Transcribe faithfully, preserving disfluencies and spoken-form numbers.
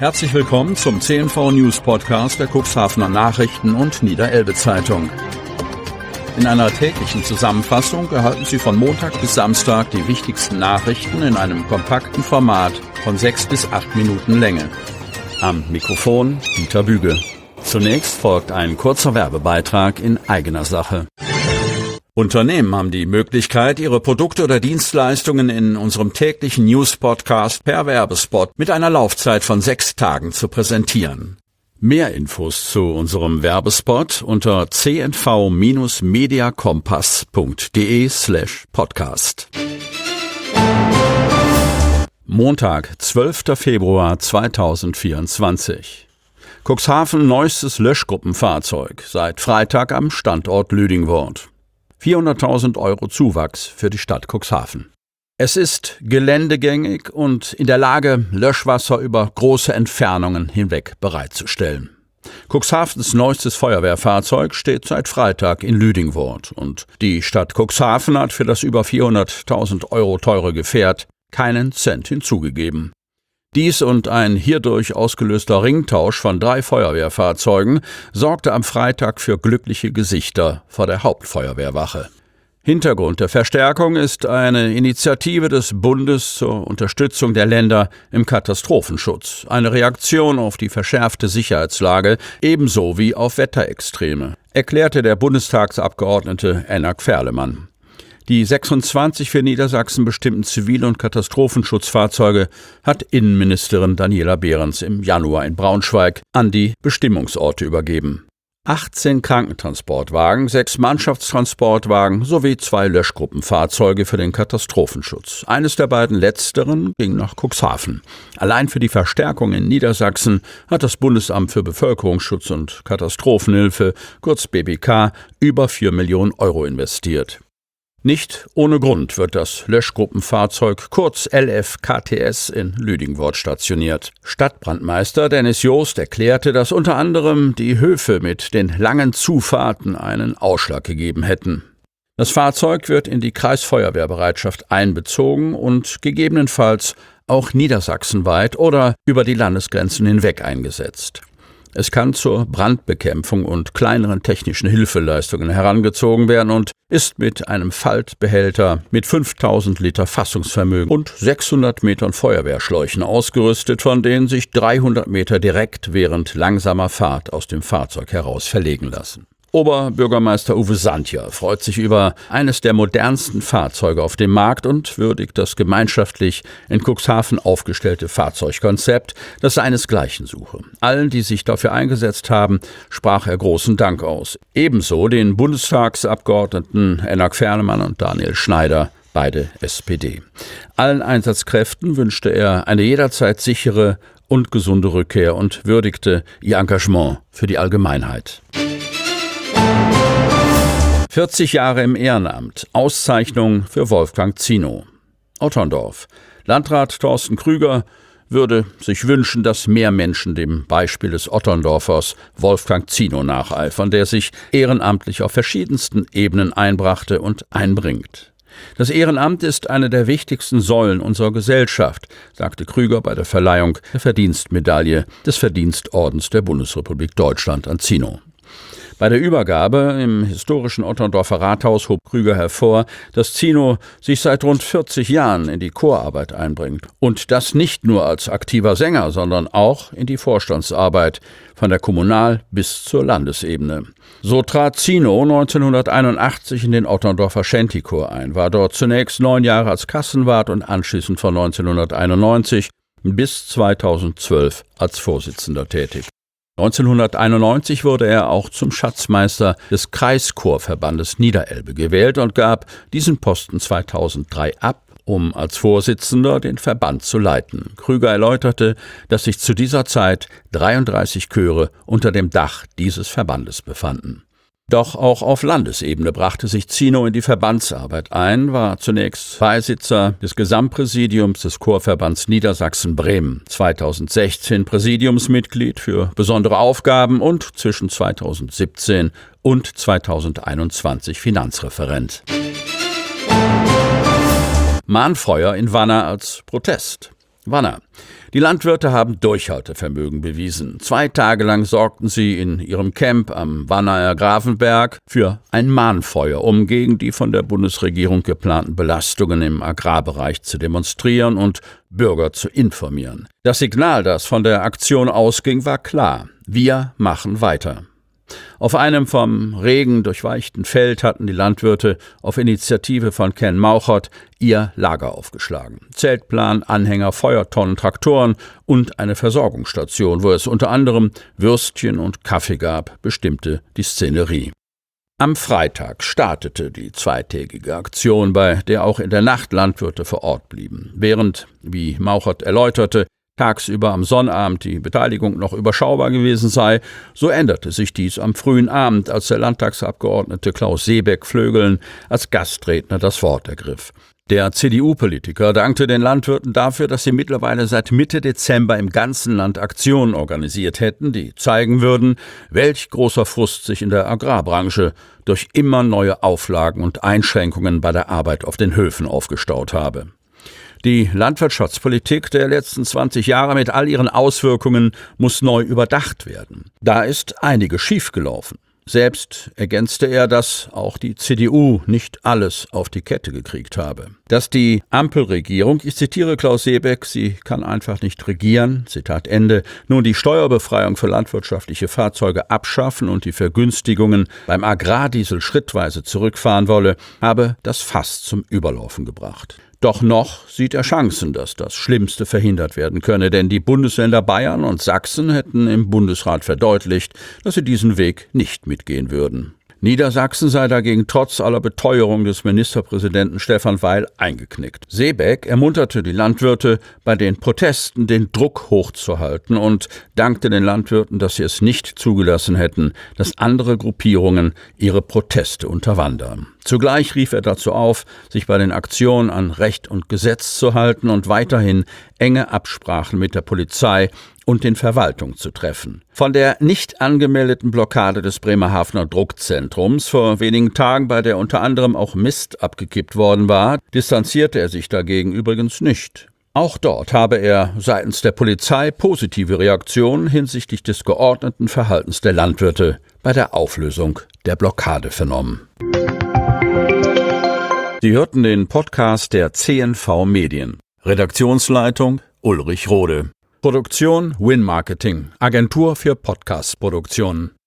Herzlich willkommen zum C N V News Podcast der Cuxhavener Nachrichten und Niederelbe Zeitung. In einer täglichen Zusammenfassung erhalten Sie von Montag bis Samstag die wichtigsten Nachrichten in einem kompakten Format von sechs bis acht Minuten Länge. Am Mikrofon Dieter Büge. Zunächst folgt ein kurzer Werbebeitrag in eigener Sache. Unternehmen haben die Möglichkeit, ihre Produkte oder Dienstleistungen in unserem täglichen News-Podcast per Werbespot mit einer Laufzeit von sechs Tagen zu präsentieren. Mehr Infos zu unserem Werbespot unter c n v Bindestrich mediakompass punkt d e slash podcast. Montag, zwölfter Februar zweitausendvierundzwanzig. Cuxhaven neuestes Löschgruppenfahrzeug, seit Freitag am Standort Lüdingwort. vierhunderttausend Euro Zuwachs für die Stadt Cuxhaven. Es ist geländegängig und in der Lage, Löschwasser über große Entfernungen hinweg bereitzustellen. Cuxhavens neuestes Feuerwehrfahrzeug steht seit Freitag in Lüdingwort und die Stadt Cuxhaven hat für das über vierhunderttausend Euro teure Gefährt keinen Cent hinzugegeben. Dies und ein hierdurch ausgelöster Ringtausch von drei Feuerwehrfahrzeugen sorgte am Freitag für glückliche Gesichter vor der Hauptfeuerwehrwache. Hintergrund der Verstärkung ist eine Initiative des Bundes zur Unterstützung der Länder im Katastrophenschutz, eine Reaktion auf die verschärfte Sicherheitslage ebenso wie auf Wetterextreme, erklärte der Bundestagsabgeordnete Enak Ferlemann. Die sechsundzwanzig für Niedersachsen bestimmten Zivil- und Katastrophenschutzfahrzeuge hat Innenministerin Daniela Behrens im Januar in Braunschweig an die Bestimmungsorte übergeben. achtzehn Krankentransportwagen, sechs Mannschaftstransportwagen sowie zwei Löschgruppenfahrzeuge für den Katastrophenschutz. Eines der beiden letzteren ging nach Cuxhaven. Allein für die Verstärkung in Niedersachsen hat das Bundesamt für Bevölkerungsschutz und Katastrophenhilfe, kurz B B K, über vier Millionen Euro investiert. Nicht ohne Grund wird das Löschgruppenfahrzeug kurz L F K T S in Lüdingwort stationiert. Stadtbrandmeister Dennis Joost erklärte, dass unter anderem die Höfe mit den langen Zufahrten einen Ausschlag gegeben hätten. Das Fahrzeug wird in die Kreisfeuerwehrbereitschaft einbezogen und gegebenenfalls auch niedersachsenweit oder über die Landesgrenzen hinweg eingesetzt. Es kann zur Brandbekämpfung und kleineren technischen Hilfeleistungen herangezogen werden und ist mit einem Faltbehälter mit fünftausend Liter Fassungsvermögen und sechshundert Metern Feuerwehrschläuchen ausgerüstet, von denen sich dreihundert Meter direkt während langsamer Fahrt aus dem Fahrzeug heraus verlegen lassen. Oberbürgermeister Uwe Santja freut sich über eines der modernsten Fahrzeuge auf dem Markt und würdigt das gemeinschaftlich in Cuxhaven aufgestellte Fahrzeugkonzept, das seinesgleichen suche. Allen, die sich dafür eingesetzt haben, sprach er großen Dank aus. Ebenso den Bundestagsabgeordneten Enak Ferlemann und Daniel Schneider, beide S P D. Allen Einsatzkräften wünschte er eine jederzeit sichere und gesunde Rückkehr und würdigte ihr Engagement für die Allgemeinheit. vierzig Jahre im Ehrenamt. Auszeichnung für Wolfgang Zinow. Otterndorf. Landrat Thorsten Krüger würde sich wünschen, dass mehr Menschen dem Beispiel des Otterndorfers Wolfgang Zinow nacheifern, der sich ehrenamtlich auf verschiedensten Ebenen einbrachte und einbringt. Das Ehrenamt ist eine der wichtigsten Säulen unserer Gesellschaft, sagte Krüger bei der Verleihung der Verdienstmedaille des Verdienstordens der Bundesrepublik Deutschland an Zinow. Bei der Übergabe im historischen Otterndorfer Rathaus hob Krüger hervor, dass Zinow sich seit rund vierzig Jahren in die Chorarbeit einbringt. Und das nicht nur als aktiver Sänger, sondern auch in die Vorstandsarbeit, von der Kommunal- bis zur Landesebene. So trat Zinow neunzehnhunderteinundachtzig in den Otterndorfer Shantychor ein, war dort zunächst neun Jahre als Kassenwart und anschließend von neunzehnhunderteinundneunzig bis zweitausendzwölf als Vorsitzender tätig. neunzehnhunderteinundneunzig wurde er auch zum Schatzmeister des Kreischorverbandes Niederelbe gewählt und gab diesen Posten zweitausenddrei ab, um als Vorsitzender den Verband zu leiten. Krüger erläuterte, dass sich zu dieser Zeit dreiunddreißig Chöre unter dem Dach dieses Verbandes befanden. Doch auch auf Landesebene brachte sich Zinow in die Verbandsarbeit ein, war zunächst Beisitzer des Gesamtpräsidiums des Chorverbands Niedersachsen-Bremen, zweitausendsechzehn Präsidiumsmitglied für besondere Aufgaben und zwischen zweitausendsiebzehn und zweitausendeinundzwanzig Finanzreferent. Mahnfeuer in Wanner als Protest. Wanner. Die Landwirte haben Durchhaltevermögen bewiesen. Zwei Tage lang sorgten sie in ihrem Camp am Wanner Grafenberg für ein Mahnfeuer, um gegen die von der Bundesregierung geplanten Belastungen im Agrarbereich zu demonstrieren und Bürger zu informieren. Das Signal, das von der Aktion ausging, war klar: Wir machen weiter. Auf einem vom Regen durchweichten Feld hatten die Landwirte auf Initiative von Ken Mauchert ihr Lager aufgeschlagen. Zeltplan, Anhänger, Feuertonnen, Traktoren und eine Versorgungsstation, wo es unter anderem Würstchen und Kaffee gab, bestimmte die Szenerie. Am Freitag startete die zweitägige Aktion, bei der auch in der Nacht Landwirte vor Ort blieben. Während, wie Mauchert erläuterte, tagsüber am Sonnabend die Beteiligung noch überschaubar gewesen sei, so änderte sich dies am frühen Abend, als der Landtagsabgeordnete Klaus Seebeck-Flögeln als Gastredner das Wort ergriff. Der C D U-Politiker dankte den Landwirten dafür, dass sie mittlerweile seit Mitte Dezember im ganzen Land Aktionen organisiert hätten, die zeigen würden, welch großer Frust sich in der Agrarbranche durch immer neue Auflagen und Einschränkungen bei der Arbeit auf den Höfen aufgestaut habe. Die Landwirtschaftspolitik der letzten zwanzig Jahre mit all ihren Auswirkungen muss neu überdacht werden. Da ist einiges schiefgelaufen. Selbst ergänzte er, dass auch die C D U nicht alles auf die Kette gekriegt habe. Dass die Ampelregierung, ich zitiere Klaus Seebeck, sie kann einfach nicht regieren, Zitat Ende, nun die Steuerbefreiung für landwirtschaftliche Fahrzeuge abschaffen und die Vergünstigungen beim Agrardiesel schrittweise zurückfahren wolle, habe das Fass zum Überlaufen gebracht. Doch noch sieht er Chancen, dass das Schlimmste verhindert werden könne, denn die Bundesländer Bayern und Sachsen hätten im Bundesrat verdeutlicht, dass sie diesen Weg nicht mitgehen würden. Niedersachsen sei dagegen trotz aller Beteuerung des Ministerpräsidenten Stefan Weil eingeknickt. Seebeck ermunterte die Landwirte, bei den Protesten den Druck hochzuhalten und dankte den Landwirten, dass sie es nicht zugelassen hätten, dass andere Gruppierungen ihre Proteste unterwandern. Zugleich rief er dazu auf, sich bei den Aktionen an Recht und Gesetz zu halten und weiterhin enge Absprachen mit der Polizei und den Verwaltungen zu treffen. Von der nicht angemeldeten Blockade des Bremerhavener Druckzentrums vor wenigen Tagen, bei der unter anderem auch Mist abgekippt worden war, distanzierte er sich dagegen übrigens nicht. Auch dort habe er seitens der Polizei positive Reaktionen hinsichtlich des geordneten Verhaltens der Landwirte bei der Auflösung der Blockade vernommen. Sie hörten den Podcast der C N V Medien. Redaktionsleitung Ulrich Rode. Produktion Win Marketing, Agentur für Podcast-Produktionen.